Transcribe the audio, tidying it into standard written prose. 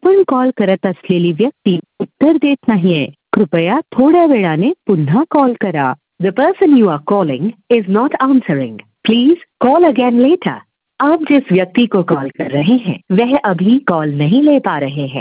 आपण कॉल करत असलेली व्यक्ती उत्तर देत नाहीये. कृपया थोड्या वेळाने पुन्हा कॉल करा. The person you are calling is not answering. Please call again later. आप जिस व्यक्ति को कॉल कर रहे हैं वह अभी कॉल नहीं ले पा रहे हैं.